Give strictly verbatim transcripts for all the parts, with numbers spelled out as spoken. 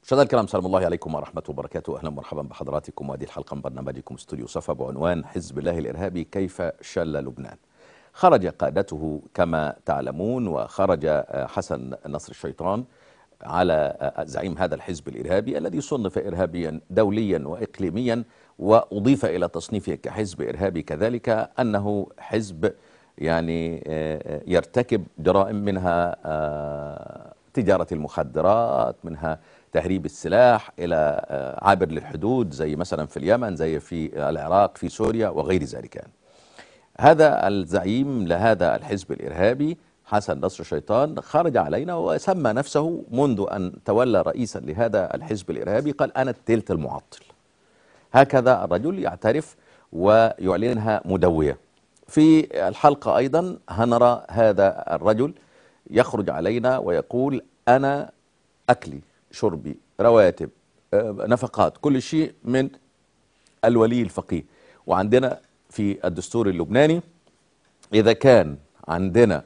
مشاهدينا الكرام، سلام الله عليكم ورحمة وبركاته. أهلا ومرحبا بحضراتكم، وهذه الحلقة من برنامجكم استوديو صفا بعنوان حزب الله الإرهابي كيف شل لبنان. خرج قادته كما تعلمون، وخرج حسن نصر الشيطان على زعيم هذا الحزب الإرهابي الذي صنف إرهابيا دوليا وإقليميا، وأضيف إلى تصنيفه كحزب إرهابي كذلك أنه حزب يعني يرتكب جرائم، منها تجارة المخدرات، منها تهريب السلاح إلى عابر للحدود زي مثلا في اليمن، زي في العراق، في سوريا وغير ذلك. هذا الزعيم لهذا الحزب الإرهابي حسن نصر الشيطان خرج علينا وسمى نفسه منذ أن تولى رئيسا لهذا الحزب الإرهابي، قال أنا التلت المعطل. هكذا الرجل يعترف ويعلنها مدوية. في الحلقة أيضا هنرى هذا الرجل يخرج علينا ويقول أنا أكلي شربي رواتب نفقات كل شيء من الولي الفقيه. وعندنا في الدستور اللبناني إذا كان عندنا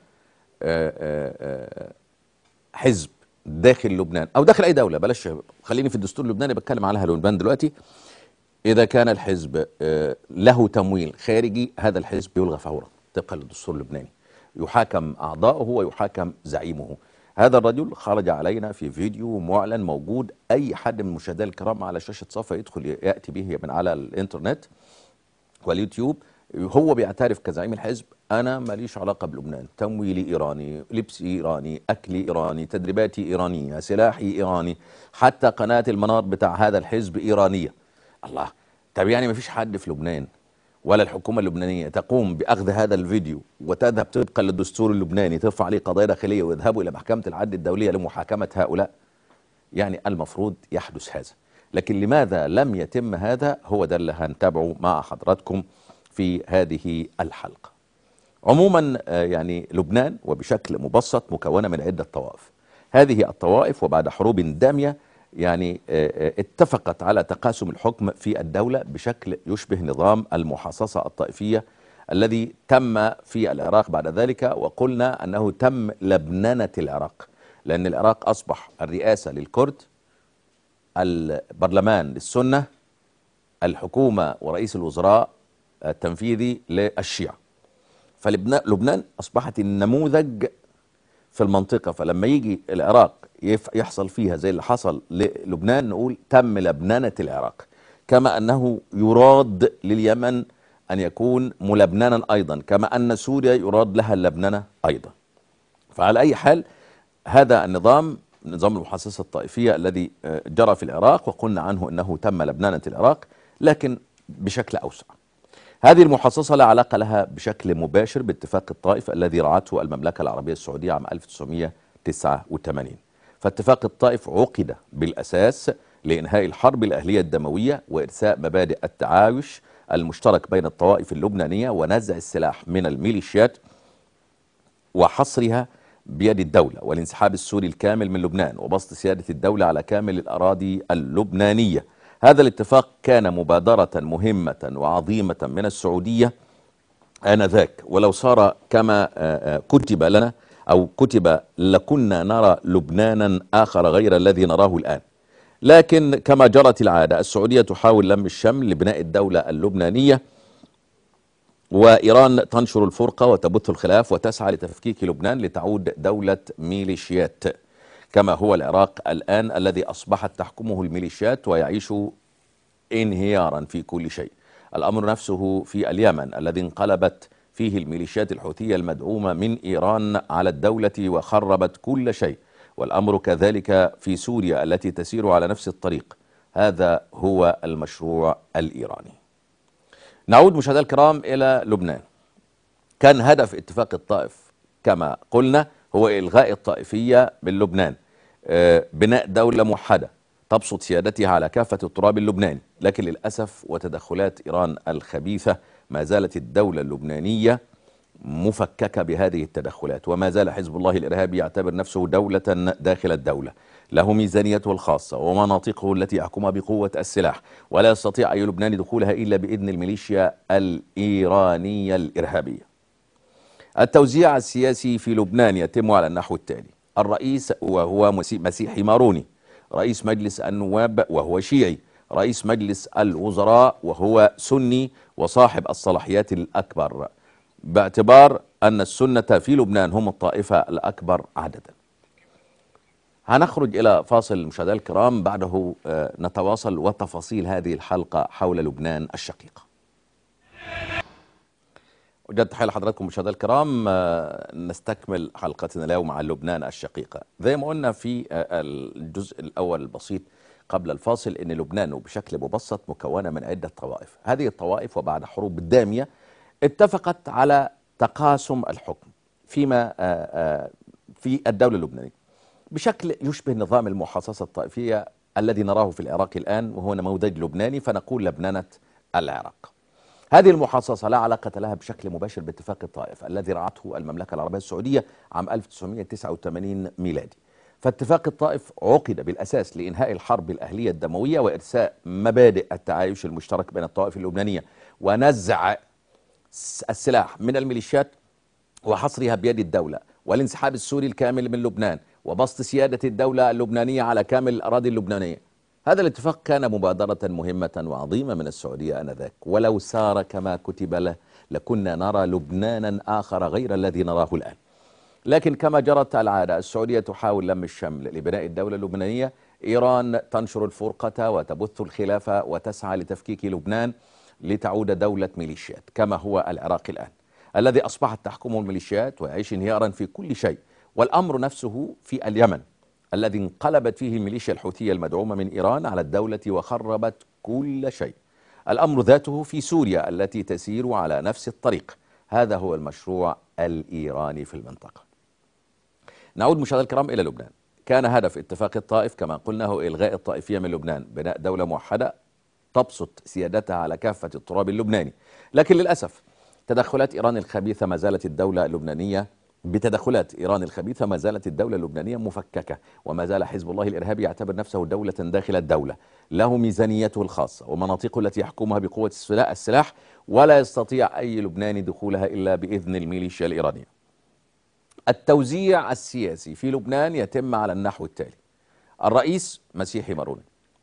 حزب داخل لبنان أو داخل أي دولة، بلاش خليني في الدستور اللبناني بتكلم عليها لبنان دلوقتي، إذا كان الحزب له تمويل خارجي هذا الحزب يلغى فورا طبقا للدستور اللبناني، يحاكم أعضاؤه ويحاكم زعيمه. هذا الرجل خرج علينا في فيديو معلن موجود، أي حد من مشاهدينا الكرام على شاشة صفا يدخل يأتي به من على الإنترنت واليوتيوب. هو بيعترف كزعيم الحزب أنا ماليش علاقة بلبنان، تمويلي إيراني، لبسي إيراني، أكلي إيراني، تدريباتي إيرانية، سلاحي إيراني، حتى قناة المنار بتاع هذا الحزب إيرانية. الله، طب يعني ما فيش حد في لبنان ولا الحكومة اللبنانية تقوم بأخذ هذا الفيديو وتذهب طبقا للدستور اللبناني ترفع عليه قضايا داخلية ويذهبوا إلى محكمة العدل الدولية لمحاكمة هؤلاء؟ يعني المفروض يحدث هذا، لكن لماذا لم يتم هذا؟ هو ده اللي هنتابعه مع حضراتكم في هذه الحلقة. عموما يعني لبنان وبشكل مبسط مكونة من عدة طوائف. هذه الطوائف وبعد حروب دامية يعني اتفقت على تقاسم الحكم في الدولة بشكل يشبه نظام المحاصصة الطائفية الذي تم في العراق بعد ذلك، وقلنا أنه تم لبننة العراق، لأن العراق أصبح الرئاسة للكرد، البرلمان للسنة، الحكومة ورئيس الوزراء التنفيذي للشيعة. فلبنان أصبحت النموذج في المنطقة، فلما يجي العراق يحصل فيها زي اللي حصل للبنان نقول تم لبننة العراق، كما أنه يراد لليمن أن يكون ملبننا أيضا، كما أن سوريا يراد لها اللبننة أيضا. فعلى أي حال هذا النظام، نظام المحاصصة الطائفية الذي جرى في العراق، وقلنا عنه أنه تم لبننة العراق لكن بشكل أوسع. هذه المحاصصة لا علاقة لها بشكل مباشر باتفاق الطائف الذي رعته المملكة العربية السعودية عام ألف وتسعمائة وتسعة وثمانين. فاتفاق الطائف عقد بالأساس لإنهاء الحرب الأهلية الدموية وإرساء مبادئ التعايش المشترك بين الطوائف اللبنانية ونزع السلاح من الميليشيات وحصرها بيد الدولة، والانسحاب السوري الكامل من لبنان، وبسط سيادة الدولة على كامل الأراضي اللبنانية. هذا الاتفاق كان مبادرة مهمة وعظيمة من السعودية آنذاك، ولو صار كما كتب لنا أو كتب لكنا نرى لبنانا آخر غير الذي نراه الآن. لكن كما جرت العادة السعودية تحاول لم الشمل لبناء الدولة اللبنانية، وإيران تنشر الفرقة وتبث الخلاف وتسعى لتفكيك لبنان لتعود دولة ميليشيات كما هو العراق الآن الذي أصبحت تحكمه الميليشيات ويعيش انهيارا في كل شيء. الأمر نفسه في اليمن الذي انقلبت فيه الميليشيات الحوثية المدعومة من إيران على الدولة وخربت كل شيء، والأمر كذلك في سوريا التي تسير على نفس الطريق. هذا هو المشروع الإيراني. نعود مشاهدينا الكرام إلى لبنان. كان هدف اتفاق الطائف كما قلنا هو إلغاء الطائفية من لبنان، بناء دولة موحدة تبسط سيادتها على كافة التراب اللبناني، لكن للأسف وتدخلات إيران الخبيثة ما زالت الدولة اللبنانية مفككة بهذه التدخلات، وما زال حزب الله الإرهابي يعتبر نفسه دولة داخل الدولة، له ميزانيته الخاصة ومناطقه التي يحكمها بقوة السلاح، ولا يستطيع أي لبناني دخولها إلا بإذن الميليشيا الإيرانية الإرهابية. التوزيع السياسي في لبنان يتم على النحو التالي: الرئيس وهو مسيحي ماروني، رئيس مجلس النواب وهو شيعي، رئيس مجلس الوزراء وهو سني وصاحب الصلاحيات الأكبر، باعتبار أن السنة في لبنان هم الطائفة الأكبر عددا. هنخرج إلى فاصل مشاهدينا الكرام، بعده نتواصل وتفاصيل هذه الحلقة حول لبنان الشقيقة. وجد تحية لحضراتكم مشاهدينا الكرام، نستكمل حلقتنا اليوم عن لبنان الشقيقة. زي ما قلنا في الجزء الأول البسيط قبل الفاصل إن لبنان بشكل مبسط مكونة من عدة طوائف. هذه الطوائف وبعد حروب دامية اتفقت على تقاسم الحكم فيما في الدولة اللبنانية بشكل يشبه نظام المحاصصة الطائفية الذي نراه في العراق الآن، وهو نموذج لبناني، فنقول لبنانة العراق. هذه المحاصصة لا علاقة لها بشكل مباشر باتفاق الطائف الذي رعته المملكة العربية السعودية عام ألف وتسعمائة وتسعة وثمانين ميلادي. فاتفاق الطائف عقد بالأساس لإنهاء الحرب الأهلية الدموية وإرساء مبادئ التعايش المشترك بين الطوائف اللبنانية ونزع السلاح من الميليشيات وحصرها بيد الدولة والانسحاب السوري الكامل من لبنان وبسط سيادة الدولة اللبنانية على كامل الأراضي اللبنانية. هذا الاتفاق كان مبادرة مهمة وعظيمة من السعودية آنذاك، ولو سار كما كتب له لكنا نرى لبنانا آخر غير الذي نراه الآن. لكن كما جرت العادة السعودية تحاول لم الشمل لبناء الدولة اللبنانية، إيران تنشر الفرقة وتبث الخلافة وتسعى لتفكيك لبنان لتعود دولة ميليشيات كما هو العراق الآن الذي أصبحت تحكمه الميليشيات ويعيش انهيارا في كل شيء. والأمر نفسه في اليمن الذي انقلبت فيه الميليشيا الحوثية المدعومة من إيران على الدولة وخربت كل شيء. الأمر ذاته في سوريا التي تسير على نفس الطريق. هذا هو المشروع الإيراني في المنطقة. نعود مشاهدينا الكرام إلى لبنان. كان هدف اتفاق الطائف كما قلنا هو إلغاء الطائفية من لبنان، بناء دولة موحدة تبسط سيادتها على كافة التراب اللبناني. لكن للأسف تدخلات إيران الخبيثة ما زالت الدولة اللبنانية بتدخلات إيران الخبيثة ما زالت الدولة اللبنانية مفككة، وما زال حزب الله الإرهابي يعتبر نفسه دولة داخل الدولة، له ميزانيته الخاصة ومناطقه التي يحكمها بقوة السلاح، ولا يستطيع أي لبناني دخولها إلا بإذن الميليشيا الإيرانية. التوزيع السياسي في لبنان يتم على النحو التالي: الرئيس مسيحي ماروني،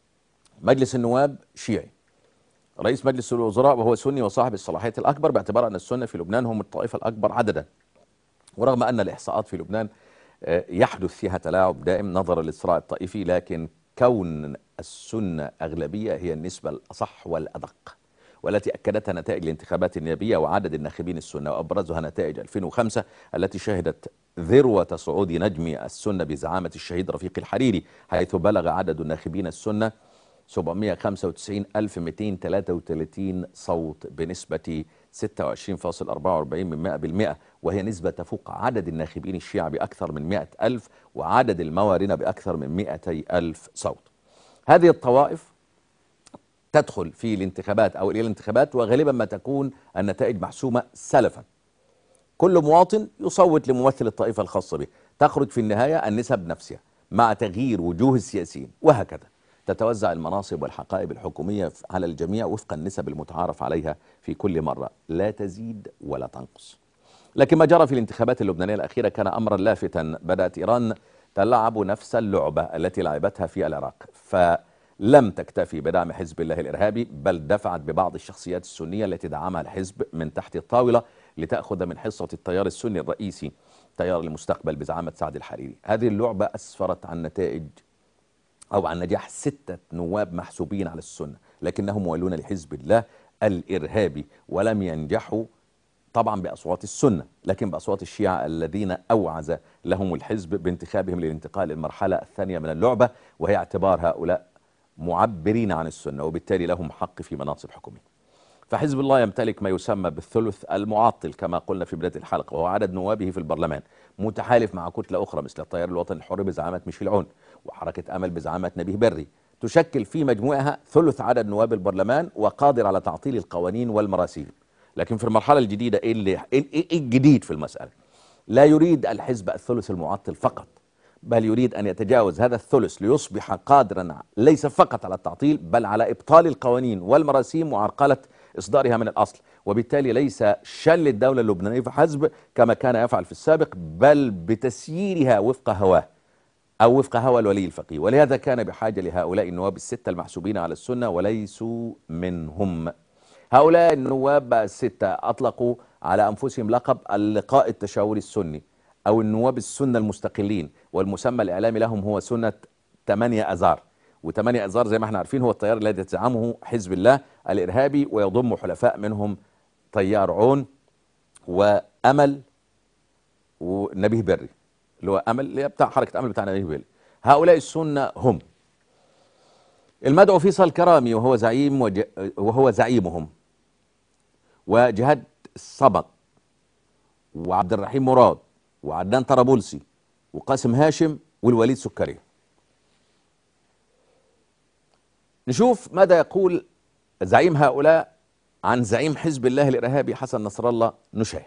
مجلس النواب شيعي، رئيس مجلس الوزراء وهو سني وصاحب الصلاحية الأكبر باعتبار أن السنة في لبنان هم الطائفة الأكبر عددا، ورغم أن الإحصاءات في لبنان يحدث فيها تلاعب دائم نظرا للصراع الطائفي، لكن كون السنة أغلبية هي النسبة الأصح والأدق والتي أكدتها نتائج الانتخابات النيابية وعدد الناخبين السنة، وأبرزها نتائج ألفين وخمسة التي شهدت ذروة صعود نجم السنة بزعامة الشهيد رفيق الحريري، حيث بلغ عدد الناخبين السنة سبعمائة وخمسة وتسعين ألف ومئتين وثلاثة وثلاثين صوت بنسبة ستة وعشرين فاصلة أربعة وأربعين بالمئة، وهي نسبة تفوق عدد الناخبين الشيعة بأكثر من مئة ألف وعدد الموارنة بأكثر من مئتي ألف صوت. هذه الطوائف تدخل في الانتخابات أو إلى الانتخابات وغالبا ما تكون النتائج محسومة سلفا. كل مواطن يصوت لممثل الطائفة الخاصة به، تخرج في النهاية النسب نفسها مع تغيير وجوه السياسيين، وهكذا تتوزع المناصب والحقائب الحكومية على الجميع وفق النسب المتعارف عليها في كل مرة، لا تزيد ولا تنقص. لكن ما جرى في الانتخابات اللبنانية الأخيرة كان أمرا لافتا. بدأت إيران تلعب نفس اللعبة التي لعبتها في العراق، فلم تكتفي بدعم حزب الله الإرهابي، بل دفعت ببعض الشخصيات السنية التي دعمها الحزب من تحت الطاولة لتأخذ من حصة التيار السني الرئيسي تيار المستقبل بزعامة سعد الحريري. هذه اللعبة أسفرت عن نتائج أو عن نجاح ستة نواب محسوبين على السنة لكنهم مولون لحزب الله الإرهابي، ولم ينجحوا طبعا بأصوات السنة لكن بأصوات الشيعة الذين أوعز لهم الحزب بانتخابهم للانتقال للمرحلة الثانية من اللعبة، وهي اعتبار هؤلاء معبرين عن السنة وبالتالي لهم حق في مناصب حكومية. فحزب الله يمتلك ما يسمى بالثلث المعطل كما قلنا في بداية الحلقة، وهو عدد نوابه في البرلمان، متحالف مع كتلة أخرى مثل التيار الوطني الحر بزعامة ميشيل عون وحركة أمل بزعامة نبيه بري، تشكل في مجموعها ثلث عدد نواب البرلمان وقادر على تعطيل القوانين والمراسيم. لكن في المرحلة الجديدة إيه اللي إيه الجديد في المسألة؟ لا يريد الحزب الثلث المعطل فقط، بل يريد أن يتجاوز هذا الثلث ليصبح قادرا ليس فقط على التعطيل بل على إبطال القوانين والمراسيم وعرقلة إصدارها من الأصل، وبالتالي ليس شل الدولة اللبنانية فحسب كما كان يفعل في السابق، بل بتسييرها وفق هواه. أو وفق هوى الولي الفقيه، ولهذا كان بحاجة لهؤلاء النواب الستة المحسوبين على السنة وليسوا منهم. هؤلاء النواب الستة أطلقوا على أنفسهم لقب اللقاء التشاوري السني أو النواب السنة المستقلين، والمسمى الإعلامي لهم هو سنة ثمانية أذار. وثمانية أذار زي ما احنا عارفين هو التيار الذي يزعمه حزب الله الإرهابي، ويضم حلفاء منهم طيار عون وأمل ونبيه بري، اللي هو أمل اللي بتاع حركة أمل بتاع نبيه بري. هؤلاء السنة هم المدعو فيصل كرامي وهو زعيم وج... وهو زعيمهم، وجهاد الصبغ، وعبد الرحيم مراد، وعدنان طرابلسي، وقاسم هاشم، والوليد سكري. نشوف ماذا يقول زعيم هؤلاء عن زعيم حزب الله الإرهابي حسن نصر الله. نشاهد.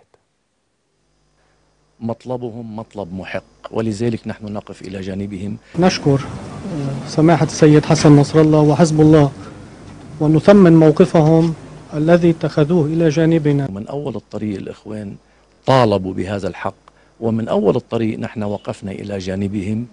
مطلبهم مطلب محق، ولذلك نحن نقف إلى جانبهم. نشكر سماحة السيد حسن نصر الله وحزب الله ونثمن موقفهم الذي اتخذوه إلى جانبنا. من أول الطريق الإخوان طالبوا بهذا الحق، ومن أول الطريق نحن وقفنا إلى جانبهم.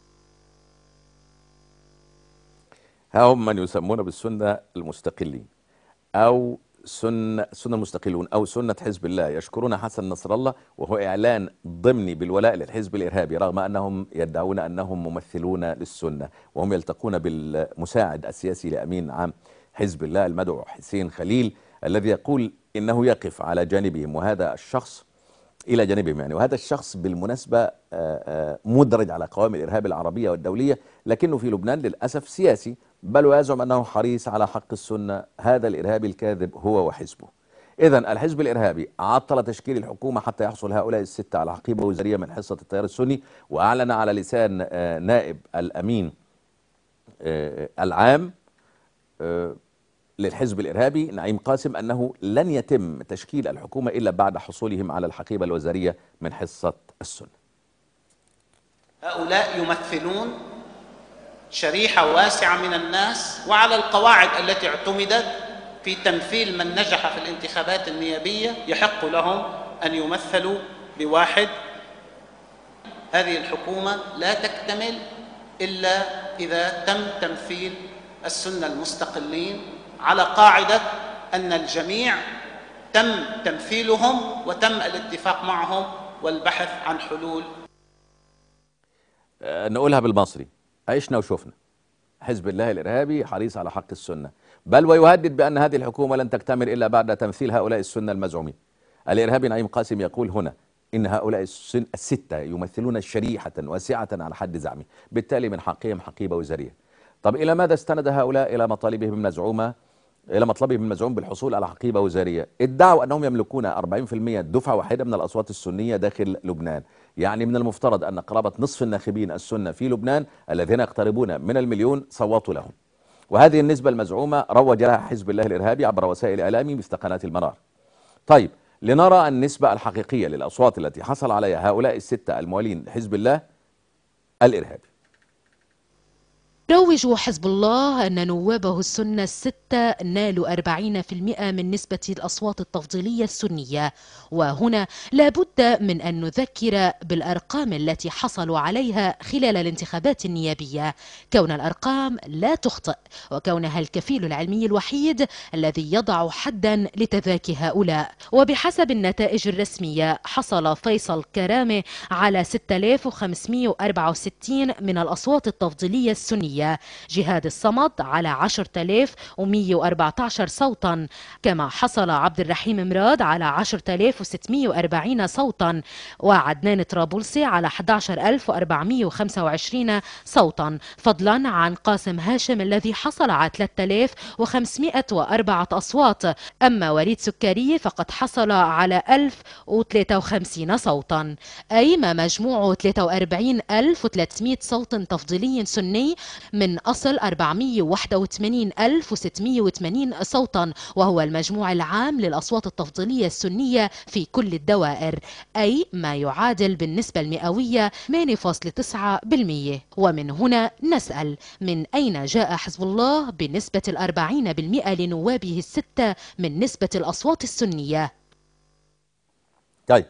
ها هم من يسمون بالسنة المستقلين أو سنة سنة المستقلون أو سنة حزب الله، يشكرون حسن نصر الله، وهو إعلان ضمني بالولاء للحزب الإرهابي رغم أنهم يدعون أنهم ممثلون للسنة، وهم يلتقون بالمساعد السياسي لأمين عام حزب الله المدعو حسين خليل الذي يقول إنه يقف على جانبهم، وهذا الشخص إلى جانبهم يعني. وهذا الشخص بالمناسبة مدرج على قوائم الإرهاب العربية والدولية، لكنه في لبنان للأسف سياسي، بل ويزعم أنه حريص على حق السنة. هذا الإرهابي الكاذب هو وحزبه. إذن الحزب الإرهابي عطل تشكيل الحكومة حتى يحصل هؤلاء الستة على حقيبة وزارية من حصة التيار السني، وأعلن على لسان نائب الأمين العام للحزب الإرهابي نعيم قاسم أنه لن يتم تشكيل الحكومة إلا بعد حصولهم على الحقيبة الوزارية من حصة السنة. هؤلاء يمثلون شريحة واسعة من الناس، وعلى القواعد التي اعتمدت في تمثيل من نجح في الانتخابات النيابية يحق لهم أن يمثلوا بواحد. هذه الحكومة لا تكتمل إلا إذا تم تمثيل السنة المستقلين على قاعدة أن الجميع تم تمثيلهم وتم الاتفاق معهم والبحث عن حلول. نقولها بالمصري، عشنا وشفنا. حزب الله الإرهابي حريص على حق السنة، بل ويهدد بأن هذه الحكومة لن تكتمل إلا بعد تمثيل هؤلاء السنة المزعومين. الإرهابي نعيم قاسم يقول هنا إن هؤلاء الستة يمثلون شريحة واسعة على حد زعمه، بالتالي من حقهم حقيبة وزارية. طب إلى ماذا استند هؤلاء؟ إلى مطالبهم المزعومة إلى مطلبهم المزعوم بالحصول على حقيبة وزارية. ادعوا أنهم يملكون أربعين بالمئة دفعة واحدة من الأصوات السنية داخل لبنان، يعني من المفترض أن قرابة نصف الناخبين السنة في لبنان الذين يقتربون من المليون صوتوا لهم. وهذه النسبة المزعومة روج لها حزب الله الإرهابي عبر وسائل إعلامي مثل قناة المنار. طيب لنرى النسبة الحقيقية للأصوات التي حصل عليها هؤلاء الستة الموالين لحزب الله الإرهابي. يروج حزب الله أن نوابه السنة الستة نالوا أربعين بالمئة من نسبة الأصوات التفضيلية السنية، وهنا لابد من أن نذكر بالأرقام التي حصلوا عليها خلال الانتخابات النيابية، كون الأرقام لا تخطئ وكونها الكفيل العلمي الوحيد الذي يضع حدا لتذاكي هؤلاء. وبحسب النتائج الرسمية حصل فيصل كرامي على ستة آلاف وخمسمئة وأربعة وستين من الأصوات التفضيلية السنية، جهاد الصمد على عشرة آلاف ومئة وأربعة عشر صوتا، كما حصل عبد الرحيم مراد على عشرة آلاف وستمئة وأربعين صوتا، وعدنان طرابلسي على أحد عشر ألف وأربعمئة وخمسة وعشرين صوتا، فضلا عن قاسم هاشم الذي حصل على ثلاثة آلاف وخمسمئة وأربعة أصوات. أما وليد سكري فقد حصل على ألف وثلاثة وخمسين صوتا، أي ما مجموع ثلاثة وأربعين ألف وثلاثمئة صوت تفضيلي سني من أصل أربعمئة وواحد وثمانين ألف وستمئة وثمانين صوتا، وهو المجموع العام للأصوات التفضيلية السنية في كل الدوائر، أي ما يعادل بالنسبة المئوية ثمانية فاصلة تسعة بالمئة. ومن هنا نسأل من أين جاء حزب الله بنسبة الأربعين بالمئة لنوابه الستة من نسبة الأصوات السنية؟ طيب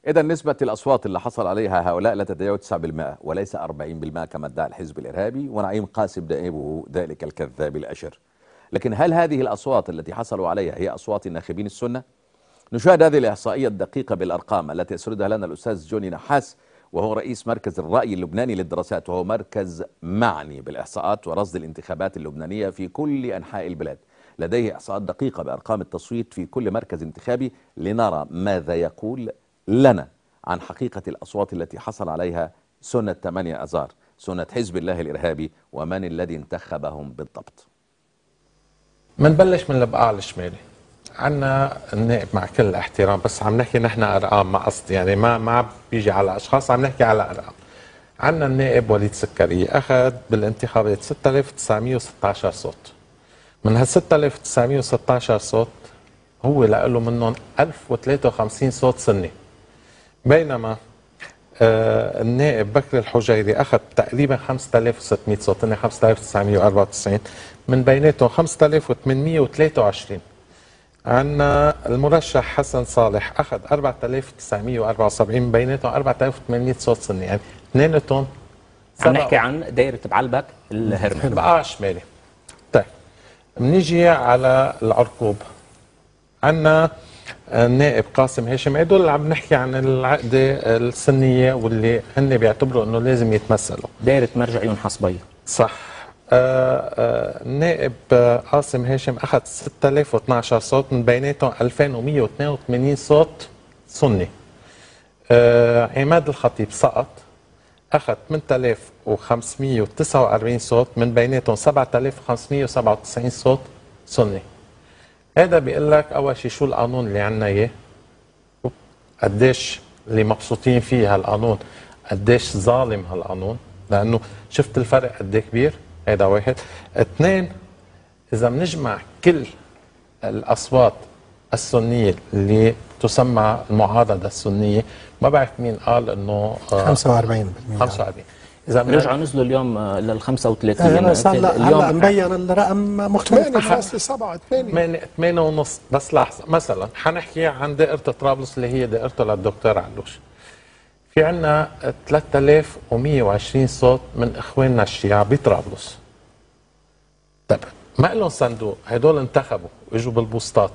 إذا نسبة الأصوات اللي حصل عليها هؤلاء لا تتجاوز تسعة بالمئة وليس أربعين بالمئة كما ادعى الحزب الإرهابي، ونعيم قاسم نائبه ذلك الكذاب الأشر. لكن هل هذه الأصوات التي حصلوا عليها هي أصوات الناخبين السنة؟ نشاهد هذه الإحصائية الدقيقة بالأرقام التي يسردها لنا الأستاذ جوني نحاس، وهو رئيس مركز الرأي اللبناني للدراسات، وهو مركز معني بالإحصاءات ورصد الانتخابات اللبنانية في كل أنحاء البلاد. لديه إحصاءات دقيقة بأرقام التصويت في كل مركز انتخابي لنرى ماذا يقول لنا عن حقيقة الأصوات التي حصل عليها سنة ثمانية أذار، سنة حزب الله الإرهابي، ومن الذي انتخبهم بالضبط. منبلش من البقاع الشمالي. عنا النائب مع كل الاحترام، بس عم نحكي نحن ارقام، ما قصدي يعني ما ما بيجي على اشخاص، عم نحكي على ارقام. عنا النائب وليد سكري اخذ بالانتخابات ستة آلاف وتسعمئة وستة عشر صوت. من هال ستة آلاف وتسعمئة وستة عشر صوت هو لقى له منهم ألف وثلاثة وخمسين صوت سني. بينما آه النائب بكر الحجيري اخذ تقريبا خمسة آلاف وستمئة صوت، هن خمسة آلاف وتسعمئة وأربعة وتسعين، من بيناتهم خمسة آلاف وثمانمئة وثلاثة وعشرين. عندنا المرشح حسن صالح اخذ أربعة آلاف وتسعمئة وأربعة وسبعين، من بيناتهم أربعة آلاف وثمانمئة صوت سني، يعني اثنيناتهم. عم نحكي عن دائرة بعلبك الهرمي البقاع الشمالي. طيب بنيجي على العرقوب. عندنا النائب قاسم هاشم، هدول اللي عم نحكي عن العقده السنيه واللي هن بيعتبروا انه لازم يتمثلوا. دائرة مرجعيون حصبيه. صح. النائب قاسم هاشم اخذ ستة آلاف واثني عشر صوت، من بيناتهم ألفين ومئة واثنين وثمانين صوت سني. آه عماد الخطيب سقط، اخذ ثمانية آلاف وخمسمئة وتسعة وأربعين صوت، من بيناتهم سبعة آلاف وخمسمئة وسبعة وتسعين صوت سني. هذا بيقول لك اول شيء شو القانون اللي عندنا اياه، قديش اللي مبسوطين فيه هالقانون، قديش ظالم هالقانون، لانه شفت الفرق قد ايه كبير. هذا واحد. اثنين، اذا بنجمع كل الاصوات السنيه اللي تسمى المعارضه السنيه، ما بعرف مين قال انه خمسة وأربعين بالمئة. خمسة وأربعين. اذا رجعوا نزلوا اليوم لل خمسة وثلاثين. يعني صار هلا مبين الرقم مختلف. ثمانية فاصلة سبعة ثمانية ثمانية ونص. بس لحظه، مثلا حنحكي عن دائره طرابلس اللي هي دائرته للدكتور علوش. في عندنا ثلاثة آلاف ومئة وعشرين صوت من اخواننا الشيعة بطرابلس. طيب ما لهم صندوق، هدول انتخبوا واجوا بالبوسطات.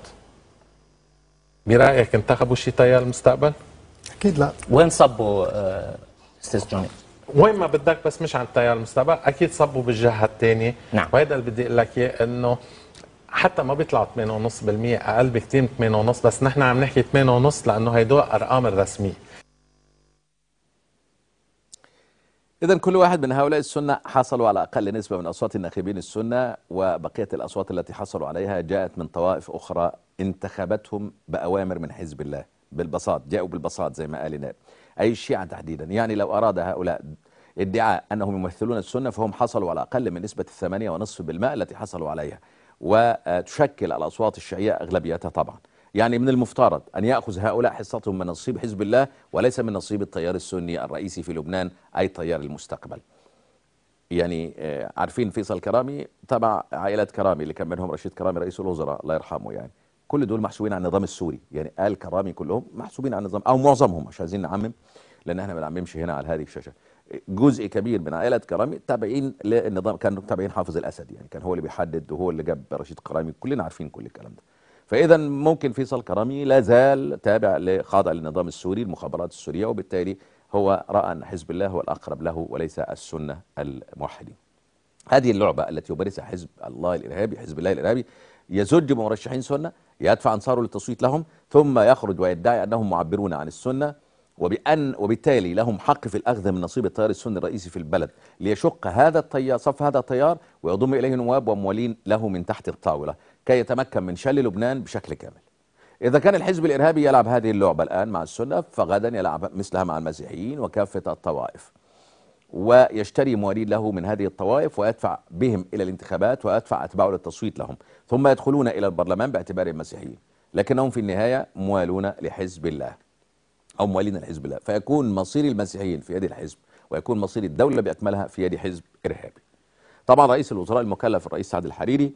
برايك انتخبوا شي تيار المستقبل؟ اكيد لا. وين صبوا استاذ جوني؟ وين ما بدك، بس مش عن تيار المستقبل، اكيد صبوا بالجهه الثانيه. نعم. وهذا اللي بدي اقول لك اياه، انه حتى ما بيطلعوا ثمانية فاصلة خمسة بالمئة، اقل بكثير من ثمانية فاصلة خمسة، بس نحن عم نحكي ثمانية فاصلة خمسة لانه هدول ارقام الرسميه. إذا كل واحد من هؤلاء السنة حصلوا على أقل نسبة من أصوات الناخبين السنة، وبقية الأصوات التي حصلوا عليها جاءت من طوائف أخرى انتخبتهم بأوامر من حزب الله. بالبساط جاءوا بالبساط زي ما قال نائب أي الشيعة تحديدا. يعني لو أراد هؤلاء ادعاء أنهم يمثلون السنة فهم حصلوا على أقل من نسبة الثمانية ونصف بالمئة التي حصلوا عليها، وتشكل الأصوات الشيعية أغلبيتها طبعا. يعني من المفترض أن يأخذ هؤلاء حصتهم من نصيب حزب الله وليس من نصيب التيار السني الرئيسي في لبنان، أي تيار المستقبل. يعني عارفين فيصل كرامي تبع عائلة كرامي اللي كان منهم رشيد كرامي رئيس الوزراء الله يرحمه، يعني كل دول محسوبين على النظام السوري. يعني آل كرامي كلهم محسوبين على النظام، أو معظمهم، مش عايزين نعمم لأن احنا ما بنعممش هنا على هذه الشاشة. جزء كبير من عائلة كرامي تابعين للنظام، كانوا تابعين حافظ الأسد، يعني كان هو اللي بيحدد وهو اللي جاب رشيد كرامي، كلنا عارفين كل الكلام ده. فإذا ممكن فيصل كرامي لا زال تابع لخاضع للنظام السوري، المخابرات السورية، وبالتالي هو رأى أن حزب الله هو الأقرب له وليس السنة الموحدين. هذه اللعبة التي يمارسها حزب الله الإرهابي، حزب الله الإرهابي، يزج مرشحين سنة، يدفع أنصاره للتصويت لهم، ثم يخرج ويدعي أنهم معبرون عن السنة، وبأن وبالتالي لهم حق في الأخذ من نصيب التيار السني الرئيسي في البلد، ليشق هذا التيار صف هذا التيار ويضم إليه نواب وموالين له من تحت الطاولة كي يتمكن من شل لبنان بشكل كامل. إذا كان الحزب الإرهابي يلعب هذه اللعبة الآن مع السنة، فغدا يلعب مثلها مع المسيحيين وكافة الطوائف، ويشتري موالين له من هذه الطوائف ويدفع بهم إلى الانتخابات ويدفع أتباعه للتصويت لهم، ثم يدخلون إلى البرلمان باعتبارهم مسيحيين، لكنهم في النهاية موالون لحزب الله أو موالين لحزب الله، فيكون مصير المسيحيين في يد الحزب ويكون مصير الدولة بأكملها في يد حزب إرهابي. طبعا رئيس الوزراء المكلف الرئيس سعد الحريري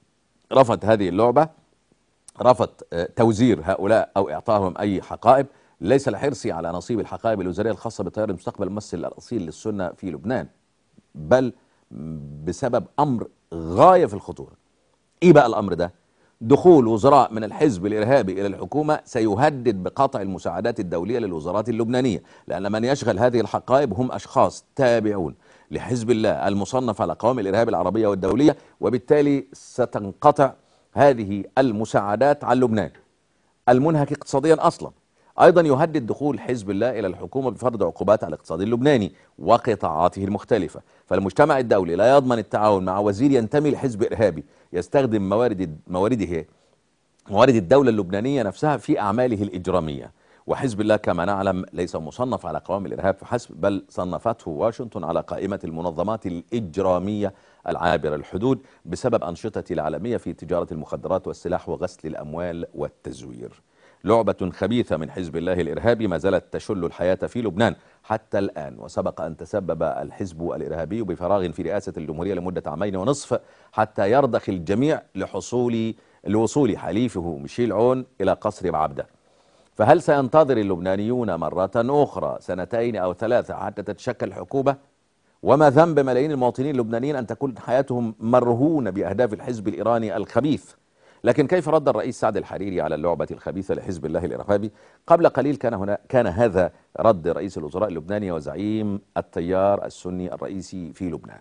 رفض هذه اللعبة، رفض توزير هؤلاء أو إعطائهم أي حقائب، ليس لحرصي على نصيب الحقائب الوزارية الخاصة بتيار المستقبل الممثل الأصيل للسنة في لبنان، بل بسبب أمر غاية في الخطورة. إيه بقى الأمر ده؟ دخول وزراء من الحزب الإرهابي إلى الحكومة سيهدد بقطع المساعدات الدولية للوزارات اللبنانية، لأن من يشغل هذه الحقائب هم أشخاص تابعون لحزب الله المصنف على قوائم الإرهاب العربية والدولية، وبالتالي ستنقطع هذه المساعدات عن لبنان المنهك اقتصاديا أصلا. أيضا يهدد دخول حزب الله إلى الحكومة بفرض عقوبات على الاقتصاد اللبناني وقطاعاته المختلفة. فالمجتمع الدولي لا يضمن التعاون مع وزير ينتمي لحزب إرهابي يستخدم موارد موارده موارد الدولة اللبنانية نفسها في أعماله الإجرامية. وحزب الله كما نعلم ليس مصنف على قوائم الإرهاب فحسب، بل صنفته واشنطن على قائمة المنظمات الإجرامية العابرة الحدود بسبب أنشطته العالمية في تجارة المخدرات والسلاح وغسل الأموال والتزوير. لعبة خبيثة من حزب الله الإرهابي ما زالت تشل الحياة في لبنان حتى الآن، وسبق أن تسبب الحزب الإرهابي بفراغ في رئاسة الجمهورية لمدة عامين ونصف حتى يرضخ الجميع لحصول لوصول حليفه ميشيل عون إلى قصر بعبدة. فهل سينتظر اللبنانيون مرة أخرى سنتين أو ثلاثة حتى تتشكل حكومة؟ وما ذنب ملايين المواطنين اللبنانيين أن تكون حياتهم مرهونة بأهداف الحزب الإيراني الخبيث؟ لكن كيف رد الرئيس سعد الحريري على اللعبة الخبيثة لحزب الله الإرهابي؟ قبل قليل كان هنا كان هذا رد رئيس الوزراء اللبناني وزعيم التيار السني الرئيسي في لبنان.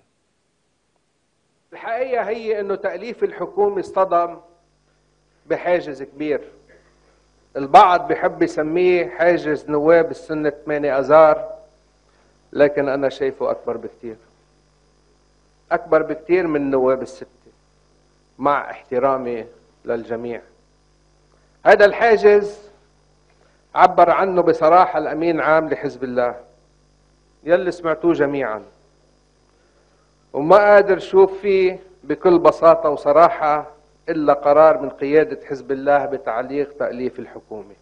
الحقيقة هي أنه تأليف الحكومة اصطدم بحاجز كبير. البعض بيحب يسميه حاجز نواب السنة ثمانية أذار، لكن أنا شايفه أكبر بكتير، أكبر بكتير من نواب الستة، مع احترامي للجميع. هذا الحاجز عبر عنه بصراحة الأمين عام لحزب الله يلي سمعتوه جميعا، وما قادر شوف فيه بكل بساطة وصراحة إلا قرار من قيادة حزب الله بتعليق تأليف الحكومة.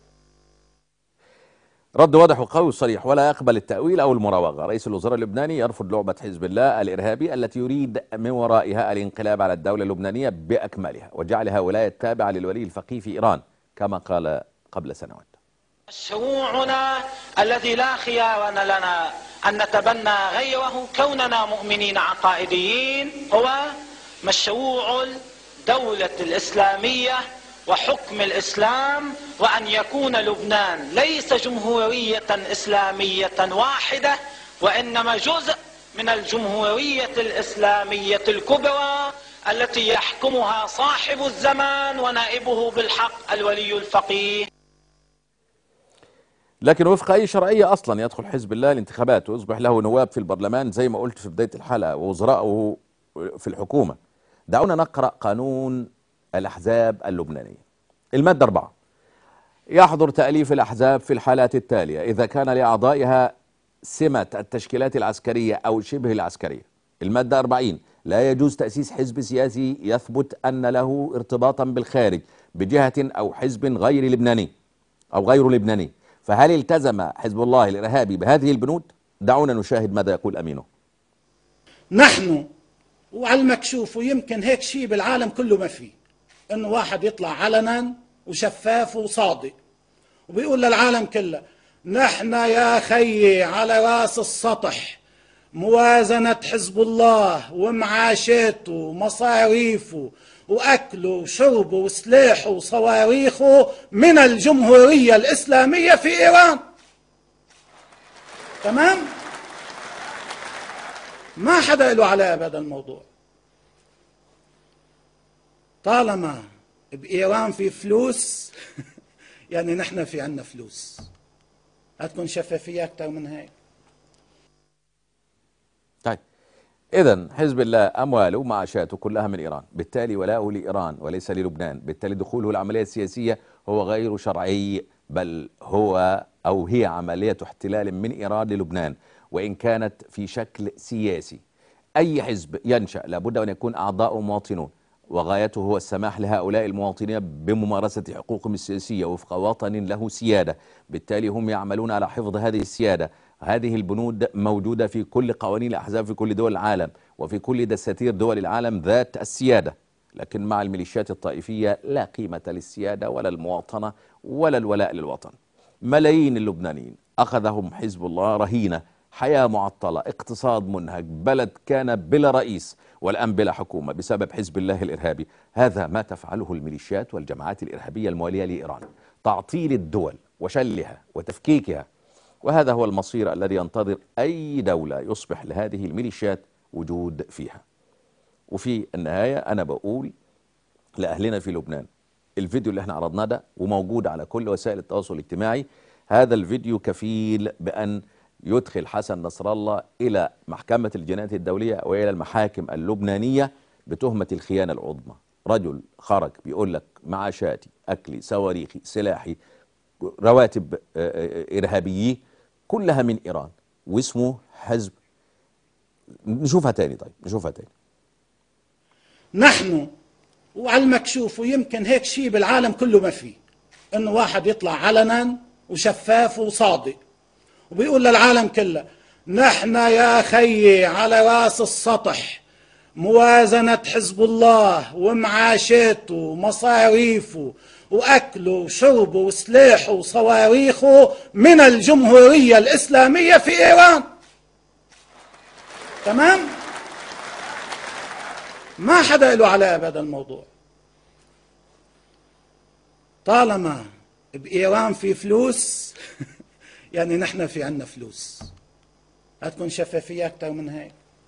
رد واضح وقوي وصريح ولا يقبل التأويل أو المراوغة. رئيس الوزراء اللبناني يرفض لعبة حزب الله الإرهابي التي يريد من ورائها الانقلاب على الدولة اللبنانية بأكملها وجعلها ولاية تابعة للولي الفقيه في إيران كما قال قبل سنوات. مشروعنا الذي لا خيار لنا أن نتبنى غيره كوننا مؤمنين عقائديين هو مشروع الدولة الإسلامية وحكم الإسلام، وأن يكون لبنان ليس جمهورية إسلامية واحدة وإنما جزء من الجمهورية الإسلامية الكبرى التي يحكمها صاحب الزمان ونائبه بالحق الولي الفقيه. لكن وفق أي شرعية أصلا يدخل حزب الله الانتخابات ويصبح له نواب في البرلمان زي ما قلت في بداية الحلقة ووزراءه في الحكومة؟ دعونا نقرأ قانون الأحزاب اللبنانية. المادة أربعة: يحظر تأليف الأحزاب في الحالات التالية: إذا كان لأعضائها سمة التشكيلات العسكرية أو شبه العسكرية. المادة أربعين: لا يجوز تأسيس حزب سياسي يثبت أن له ارتباطا بالخارج بجهة أو حزب غير لبناني أو غير لبناني. فهل التزم حزب الله الإرهابي بهذه البنود؟ دعونا نشاهد ماذا يقول أمينه. نحن وعلى المكشوف، ويمكن هيك شيء بالعالم كله ما فيه، انه واحد يطلع علنا وشفاف وصادق وبيقول للعالم كله نحن يا خيي على راس السطح موازنة حزب الله ومعاشاته ومصاريفه وأكله وشربه وسلاحه وصواريخه من الجمهورية الإسلامية في إيران. تمام؟ ما حدا له علاقة بهذا الموضوع. طالما بإيران في فلوس يعني نحن في عنا فلوس. هتكون شفافية أكتر من هيك. طيب إذن حزب الله أمواله ومعاشاته كلها من إيران، بالتالي ولاؤه لإيران وليس للبنان، بالتالي دخوله العملية السياسية هو غير شرعي، بل هو أو هي عملية احتلال من إيران للبنان وإن كانت في شكل سياسي. أي حزب ينشأ لابد أن يكون أعضاؤه مواطنون، وغايته هو السماح لهؤلاء المواطنين بممارسة حقوقهم السياسية وفق وطن له سيادة، بالتالي هم يعملون على حفظ هذه السيادة. هذه البنود موجودة في كل قوانين الأحزاب في كل دول العالم وفي كل دساتير دول العالم ذات السيادة، لكن مع الميليشيات الطائفية لا قيمة للسيادة ولا المواطنة ولا الولاء للوطن. ملايين اللبنانيين أخذهم حزب الله رهينة، حياة معطلة، اقتصاد منهك، بلد كان بلا رئيس والآن بلا حكومة بسبب حزب الله الإرهابي. هذا ما تفعله الميليشيات والجماعات الإرهابية الموالية لإيران، تعطيل الدول وشلها وتفكيكها. وهذا هو المصير الذي ينتظر أي دولة يصبح لهذه الميليشيات وجود فيها. وفي النهاية أنا بقول لأهلنا في لبنان، الفيديو اللي احنا عرضناه ده وموجود على كل وسائل التواصل الاجتماعي، هذا الفيديو كفيل بأن يدخل حسن نصر الله إلى محكمة الجنايات الدولية وإلى المحاكم اللبنانية بتهمة الخيانة العظمى. رجل خرج بيقول لك معاشاتي، أكلي، صواريخي، سلاحي، رواتب إرهابيي كلها من إيران، واسمه حزب. نشوفها تاني. طيب نشوفها تاني. نحن وعلى المكشوف، ويمكن هيك شيء بالعالم كله ما فيه، انه واحد يطلع علنا وشفاف وصادق وبيقول للعالم كله نحن يا خيي على راس السطح موازنة حزب الله ومعاشاته ومصاريفه وأكله وشربه وسلاحه وصواريخه من الجمهورية الإسلامية في إيران. تمام؟ ما حدا له علاقة بهذا الموضوع. طالما بإيران في فلوس يعني نحن في عنا فلوس. هتكون شفافية أكثر من هيك.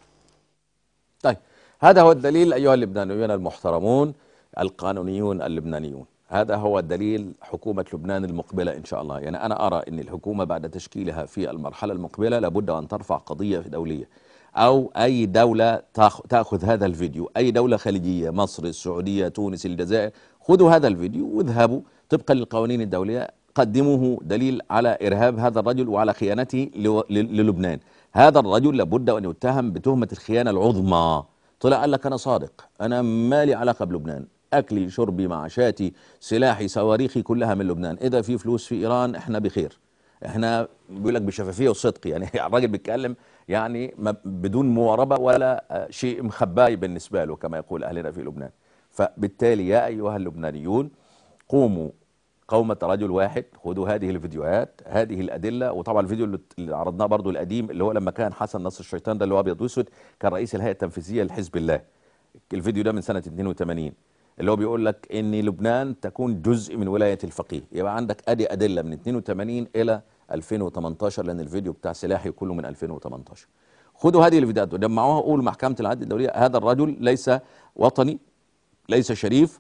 طيب هذا هو الدليل أيها اللبنانيون المحترمون القانونيون اللبنانيون، هذا هو الدليل حكومة لبنان المقبلة إن شاء الله. يعني أنا أرى أن الحكومة بعد تشكيلها في المرحلة المقبلة لابد أن ترفع قضية دولية، أو أي دولة تأخذ هذا الفيديو، أي دولة خليجية، مصر، السعودية، تونس، الجزائر، خذوا هذا الفيديو واذهبوا طبقا للقوانين الدولية قدموه دليل على إرهاب هذا الرجل وعلى خيانته للبنان. هذا الرجل لابد أن يتهم بتهمة الخيانة العظمى. طلع قال لك أنا صادق، أنا مالي علاقة بلبنان، أكلي، شربي، معاشاتي، سلاحي، صواريخي كلها من لبنان، إذا في فلوس في إيران إحنا بخير. إحنا بيقول لك بشفافية وصدق، يعني الراجل بيتكلم يعني بدون مواربة ولا شيء مخباي بالنسبة له كما يقول أهلنا في لبنان. فبالتالي يا أيها اللبنانيون قوموا قومة رجل واحد، خذوا هذه الفيديوهات، هذه الأدلة. وطبعا الفيديو اللي عرضناه برضو القديم اللي هو لما كان حسن نصر الشيطان ده اللي هو أبيض وأسود كان رئيس الهيئة التنفيذية لحزب الله، الفيديو ده من سنة اثنين وثمانين اللي هو بيقول لك إن لبنان تكون جزء من ولاية الفقيه. يبقى عندك أدي أدلة من اثنين وثمانين إلى ألفين وثمانية عشر، لأن الفيديو بتاع سلاحي كله من ألفين وثمانية عشر. خذوا هذه الفيديوهات وجمعوها، قولوا محكمة العدل الدولية هذا الرجل ليس وطني، ليس شريف،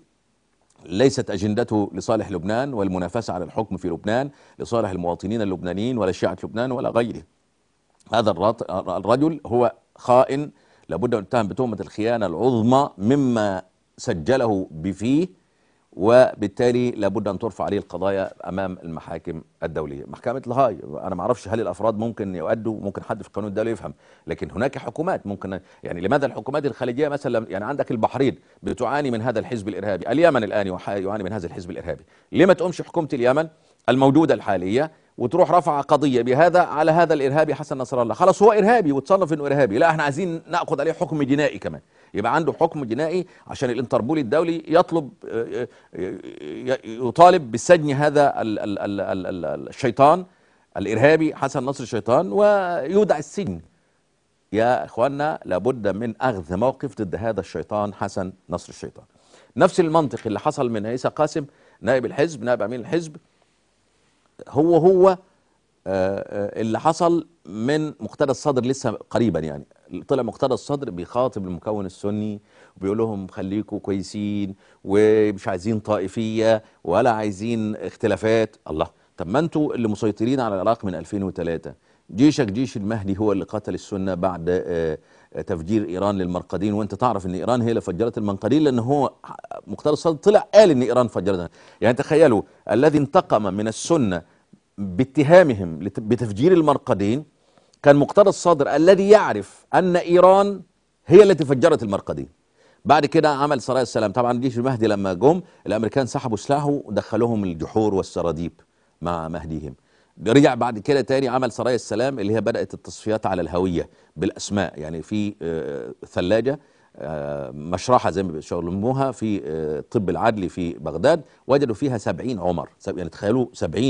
ليست أجندته لصالح لبنان والمنافسة على الحكم في لبنان لصالح المواطنين اللبنانيين ولا شيعة لبنان ولا غيره. هذا الرجل هو خائن، لابد أن يتهم بتهمة الخيانة العظمى مما سجله بفيه، وبالتالي لابد أن ترفع عليه القضايا أمام المحاكم الدولية. محكمة الهاي أنا ما أعرفش هل الأفراد ممكن يؤدوا، ممكن حد في القانون الدولي يفهم، لكن هناك حكومات ممكن. يعني لماذا الحكومات الخليجية مثلا، يعني عندك البحرين بتعاني من هذا الحزب الإرهابي، اليمن الآن يعاني من هذا الحزب الإرهابي، ليه ما تقومش حكومة اليمن الموجودة الحالية وتروح رفع قضية بهذا على هذا الإرهابي حسن نصر الله؟ خلاص هو إرهابي وتصنف إنه إرهابي، لا احنا عايزين نأخذ عليه حكم جنائي كمان، يبقى عنده حكم جنائي عشان الانتربول الدولي يطلب يطالب بسجن هذا ال ال ال ال ال الشيطان الإرهابي حسن نصر الشيطان ويودع السجن. يا إخواننا لابد من أخذ موقف ضد هذا الشيطان حسن نصر الشيطان. نفس المنطق اللي حصل من عيسى قاسم نائب الحزب، نائب أمين الحزب، هو هو اللي حصل من مقتدى الصدر لسه قريبا. يعني طلع مقتدى الصدر بيخاطب المكون السني وبيقول لهم خليكم كويسين ومش عايزين طائفية ولا عايزين اختلافات. الله، طب ما انتوا اللي مسيطرين على العراق من ألفين وثلاثة، جيشك جيش المهدي هو اللي قتل السنة بعد تفجير إيران للمرقدين، وانت تعرف ان إيران هي اللي فجرت المنقدين، لان هو مقتدى الصدر طلع قال ان إيران فجرتها. يعني تخيلوا الذي انتقم من السنة باتهامهم بتفجير المرقدين كان مقتدى الصدر الذي يعرف أن إيران هي التي فجرت المرقدين. بعد كده عمل سرايا السلام، طبعا جيش المهدي لما جم الأمريكان سحبوا سلاحه ودخلوهم الجحور والسراديب مع مهديهم. رجع بعد كده تاني عمل سرايا السلام اللي هي بدأت التصفيات على الهوية بالأسماء، يعني في ثلاجة مشرحة زي ما بيسموها في الطب العدلي في بغداد وجدوا فيها سبعين عمر، يعني تخيلوا سبعين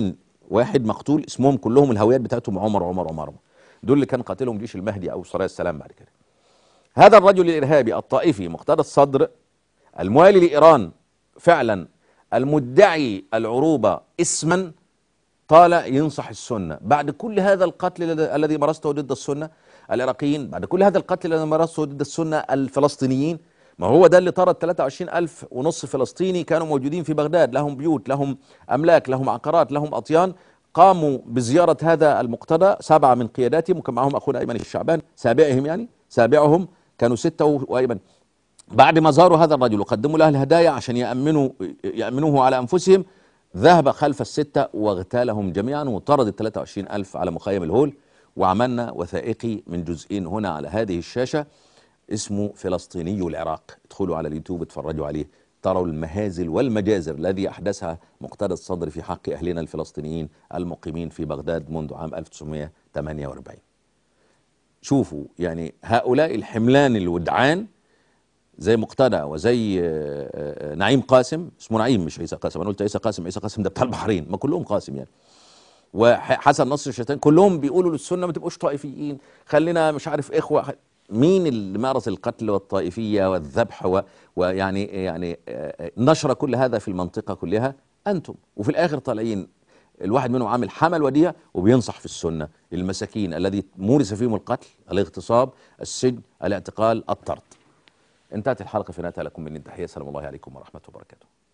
واحد مقتول اسمهم كلهم الهويات بتاعتهم عمر عمر عمر دول اللي كان قاتلهم جيش المهدي او سرايا السلام بعد كده. هذا الرجل الارهابي الطائفي مقتدى الصدر الموالي لايران فعلا المدعي العروبه اسما طالع ينصح السنه بعد كل هذا القتل الذي مارسته ضد السنه العراقيين، بعد كل هذا القتل الذي مارسته ضد السنه الفلسطينيين. ما هو ده اللي طرد ثلاثة وعشرين ألف ونص فلسطيني كانوا موجودين في بغداد، لهم بيوت، لهم أملاك، لهم عقارات، لهم أطيان، قاموا بزيارة هذا المقتدى سبعة من قياداتهم وكان معهم أخونا أيمن الشعبان سابعهم يعني سابعهم كانوا ستة وأيمن. بعد ما زاروا هذا الرجل وقدموا له الهدايا عشان يأمنوا يأمنوه على أنفسهم، ذهب خلف الستة واغتالهم جميعا وطرد ال ثلاثة وعشرين ألف على مخيم الهول. وعملنا وثائقي من جزئين هنا على هذه الشاشة اسمه فلسطيني العراق، ادخلوا على اليوتيوب اتفرجوا عليه تروا المهازل والمجازر الذي أحدثها مقتدى الصدر في حق أهلنا الفلسطينيين المقيمين في بغداد منذ عام ألف وتسعمائة وثمانية وأربعين. شوفوا يعني هؤلاء الحملان الودعان زي مقتدى وزي نعيم قاسم، اسمه نعيم مش عيسى قاسم، انا قلت عيسى قاسم، عيسى قاسم ده بتاع البحرين، ما كلهم قاسم يعني، وحسن نصر الشيطان، كلهم بيقولوا للسنه ما تبقوش طائفيين، خلينا مش عارف اخوه. مين اللي مارس القتل والطائفيه والذبح و... ويعني يعني نشر كل هذا في المنطقه كلها؟ انتم. وفي الاخر طالعين الواحد منهم عامل حمل وديع وبينصح في السنه المساكين الذي مورس فيهم القتل، الاغتصاب، السجن، الاعتقال، الطرد. انتهت الحلقه في نهايتها، لكم مني التحيه، سلام الله عليكم ورحمه وبركاته.